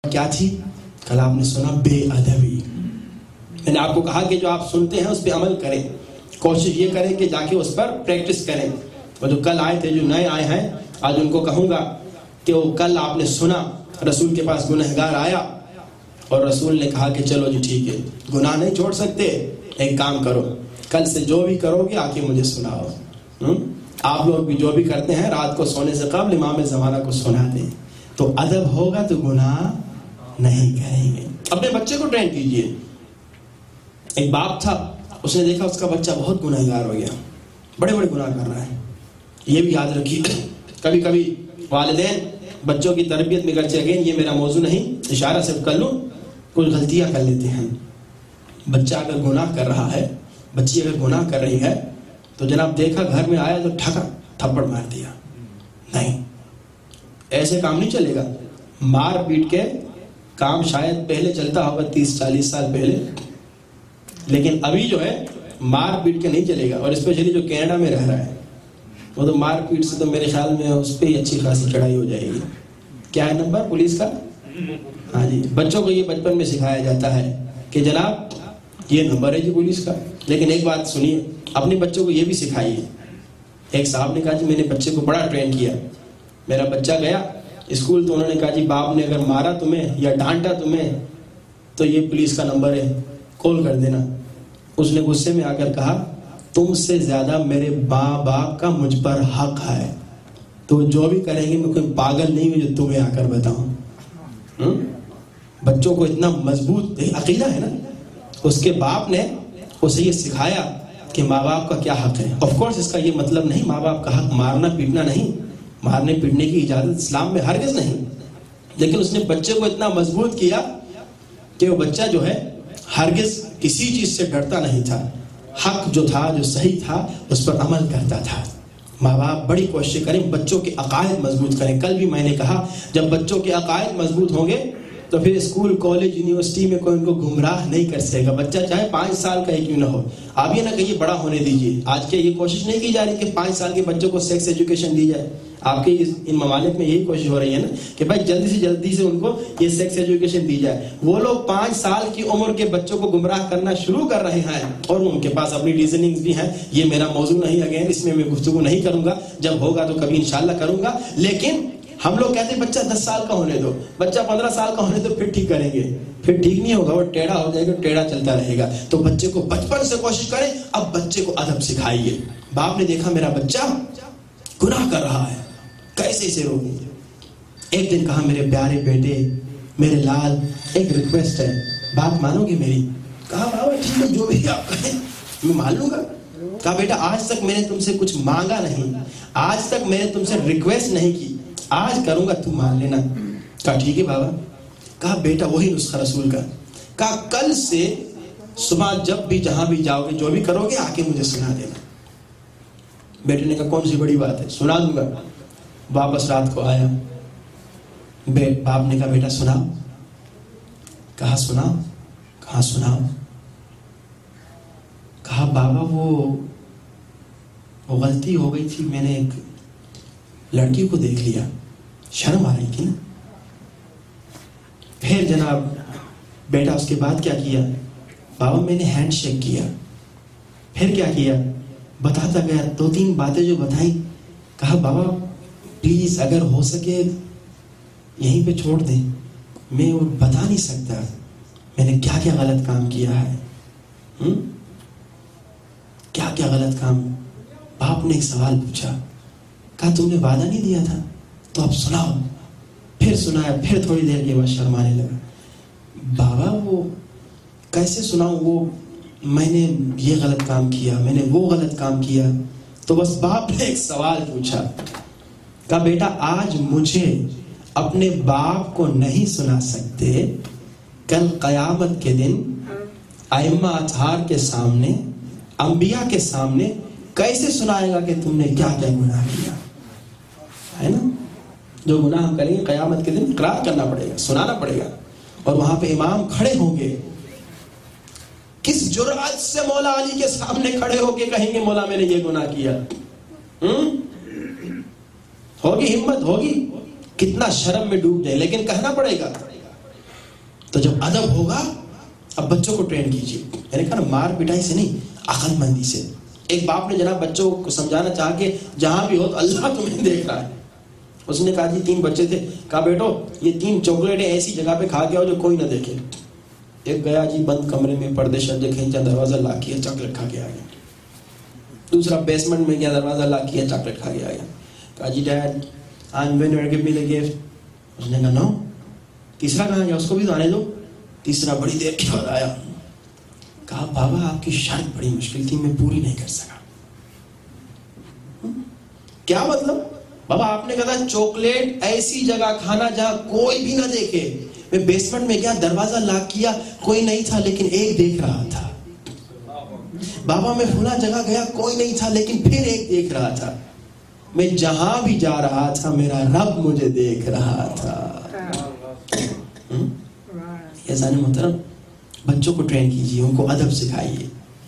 کیا تھی؟ کل آپ نے سنا بے ادبی. میں نے آپ کو کہا کہ جو آپ سنتے ہیں اس پہ عمل کریں, کوشش یہ کریں کہ جا کے اس پر پریکٹس کریں. اور جو کل آئے تھے, جو نئے آئے ہیں, آج ان کو کہوں گا کہ وہ کل آپ نے سنا رسول کے پاس گنہگار آیا اور رسول نے کہا کہ چلو جی ٹھیک ہے, گناہ نہیں چھوڑ سکتے, ایک کام کرو, کل سے جو بھی کرو گے آ کے مجھے سناؤ. آپ لوگ بھی جو بھی کرتے ہیں رات کو سونے سے قبل امام زمانہ کو سنا دیں, تو ادب ہوگا تو گناہ نہیں کریں گے. اپنے بچے کو ٹرین کیجئے. ایک باپ تھا, اس نے دیکھا اس کا بچہ بہت گنہگار ہو گیا, بڑے بڑے گناہ کر رہا ہے. یہ بھی یاد رکھیے, کبھی کبھی والدین بچوں کی تربیت میں, گرچہ اگین یہ میرا موضوع نہیں, اشارہ صرف کر لوں, کچھ غلطیاں کر لیتے ہیں. بچہ اگر گناہ کر رہا ہے, بچی اگر گناہ کر رہی ہے, تو جناب دیکھا گھر میں آیا تو تھپڑ مار دیا. نہیں, ایسے کام نہیں چلے گا. مار پیٹ کے کام شاید پہلے چلتا ہوگا 30-40 سال پہلے, لیکن ابھی جو ہے مار پیٹ کے نہیں چلے گا. اور اسپیشلی جو کینیڈا میں رہ رہا ہے, وہ تو مار پیٹ سے تو میرے خیال میں اس پہ ہی اچھی خاصی چڑھائی ہو جائے گی. کیا ہے نمبر پولیس کا؟ ہاں جی, بچوں کو یہ بچپن میں سکھایا جاتا ہے کہ جناب یہ نمبر ہے جی پولیس کا. لیکن ایک بات سنیے, اپنے بچوں کو یہ بھی سکھائیے. ایک صاحب نے کہا جی میں نے بچے کو بڑا ٹرین کیا, میرا بچہ گیا اسکول تو انہوں نے کہا جی باپ نے اگر مارا تمہیں یا ڈانٹا تمہیں تو یہ پولیس کا نمبر ہے, کال کر دینا. اس نے غصے میں آ کر کہا تم سے زیادہ میرے ماں باپ کا مجھ پر حق ہے, تو جو بھی کریں گے میں کوئی پاگل نہیں ہوں جو تمہیں آ کر بتاؤں. بچوں کو اتنا مضبوط عقیدہ ہے نا, اس کے باپ نے اسے یہ سکھایا کہ ماں باپ کا کیا حق ہے. آف کورس اس کا یہ مطلب نہیں ماں باپ کا حق مارنا پیٹنا نہیں, مارنے پیٹنے کی اجازت اسلام میں ہرگز نہیں, لیکن اس نے بچے کو اتنا مضبوط کیا کہ وہ بچہ جو ہے ہرگز کسی چیز سے ڈرتا نہیں تھا. حق جو تھا, جو صحیح تھا, اس پر عمل کرتا تھا. ماں باپ بڑی کوشش کریں بچوں کے عقائد مضبوط کریں. کل بھی میں نے کہا جب بچوں کے عقائد مضبوط ہوں گے تو پھر اسکول کالج یونیورسٹی میں کوئی ان کو گمراہ نہیں کر سکے گا. بچہ چاہے 5 سال کا ہی کیوں نہ ہو, آپ یہ نہ کہیے بڑا ہونے دیجیے. آج کے یہ کوشش نہیں کی جا رہی کہ 5 سال کے بچوں کو سیکس ایجوکیشن دی جائے. آپ کے ان ممالک میں یہی کوشش ہو رہی ہے نا کہ بھائی جلدی سے ان کو یہ سیکس ایجوکیشن دی جائے. وہ لوگ 5 سال کی عمر کے بچوں کو گمراہ کرنا شروع کر رہے ہیں, اور ان کے پاس اپنی ریزننگز بھی ہیں. یہ میرا موضوع نہیں, اگین اس میں گفتگو نہیں کروں گا, جب ہوگا تو کبھی انشاءاللہ کروں گا. لیکن ہم لوگ کہتے ہیں بچہ 10 سال کا ہونے دو, بچہ 15 سال کا ہونے دو, پھر ٹھیک کریں گے. پھر ٹھیک نہیں ہوگا, وہ ٹیڑھا ہو جائے گا, ٹیڑھا چلتا رہے گا. تو بچے کو بچپن سے کوشش کریں. اب بچے کو ادب سکھائیے. باپ نے دیکھا میرا بچہ گناہ کر رہا ہے, کیسے اسے روکوں. ایک دن کہا میرے پیارے بیٹے, میرے لال, ایک ریکویسٹ ہے, بات مانو گے میری؟ کہا بابا ٹھیک ہے, جو بھی آپ کہیں میں مان لوں گا. کہا بیٹا آج تک میں نے تم سے کچھ مانگا نہیں, آج تک میں نے تم سے ریکویسٹ نہیں کی, آج کروں گا, تو مان لینا. کہا ٹھیک ہے بابا. کہا بیٹا وہی نسخہ رسول کا. کہا کل سے صبح جب بھی جہاں بھی جاؤ گے, جو بھی کرو گے, آ کے مجھے سنا دینا. بیٹے نے کہا کون سی بڑی بات ہے, سنا دوں گا. واپس رات کو آیا, باپ نے کہا بیٹا سناؤ. کہا سناؤ. کہا سناؤ. کہا بابا وہ غلطی ہو گئی تھی, میں نے ایک لڑکی کو دیکھ لیا, شرم آ رہی تھی نا. پھر جناب بیٹا اس کے بعد کیا کیا؟ بابا میں نے ہینڈ شیک کیا. پھر کیا کیا؟ بتاتا گیا, 2-3 باتیں جو بتائیں. کہا بابا پلیز اگر ہو سکے یہیں پہ چھوڑ دیں, میں وہ بتا نہیں سکتا میں نے کیا کیا غلط کام کیا ہے. کیا کیا غلط کام. باپ نے ایک سوال پوچھا, کہا تم نے وعدہ نہیں دیا تھا, تو اب سناؤ. پھر سنایا, پھر تھوڑی دیر کے بعد شرمانے لگا. بابا وہ کیسے سناؤں, وہ میں نے یہ غلط کام کیا, میں نے وہ غلط کام کیا. تو بس باپ نے ایک سوال پوچھا, کہا بیٹا آج مجھے اپنے باپ کو نہیں سنا سکتے, کل قیامت کے دن ائمہ اطہار کے سامنے, انبیاء کے سامنے کیسے سنائے گا کہ تم نے کیا کیا گناہ کیا ہے نا. جو گناہ ہم کریں گے قیامت کے دن اقرار کرنا پڑے گا, سنانا پڑے گا, اور وہاں پہ امام کھڑے ہوں گے. کس جرأت سے مولا علی کے سامنے کھڑے ہو کے کہیں گے مولا میں نے یہ گناہ کیا؟ ہوگی ہمت, ہوگی, کتنا شرم میں ڈوب جائے, لیکن کہنا پڑے گا. تو جب ادب ہوگا اب بچوں کو ٹرین کیجیے. میں نے کہا نا مار پٹائی سے نہیں، عقل مندی سے. ایک باپ نے جناب بچوں کو سمجھانا چاہا کہ جہاں بھی ہو تو اللہ تمہیں دیکھ رہا ہے. اس نے کہا جی 3 بچے تھے، کہا بیٹو یہ 3 چاکلیٹیں ایسی جگہ پہ کھا کے آؤ جو کوئی نہ دیکھے. ایک گیا جی بند کمرے میں، پردے شردے کھینچا، دروازہ لاک کیا، چاکلیٹ کھا کے آ گیا. دوسرا بیسمنٹ میں گیا، دروازہ لاک کیا، چاکلیٹ کھا کے آ گیا. کہا جی dad I'm winner, give me the gift. اس نے کہا نو. تیسرا کہاں گیا؟ اس کو بھی تو آنے دو. تیسرا بڑی دیر کے بعد آیا. کہا بابا آپ کی شرط بڑی مشکل تھی، میں پوری نہیں کر سکا. کیا مطلب؟ بابا آپ نے کہا تھا چاکلیٹ ایسی جگہ کھانا جہاں کوئی بھی نہ دیکھے. میں بیسمنٹ میں گیا، دروازہ لاک کیا، کوئی نہیں تھا لیکن ایک دیکھ رہا تھا. بابا میں فلاں جگہ گیا، کوئی نہیں تھا لیکن پھر ایک دیکھ رہا تھا. میں جہاں بھی جا رہا تھا میرا رب مجھے دیکھ رہا تھا. محترم بچوں کو ٹرین کیجیے، ان کو ادب سکھائیے.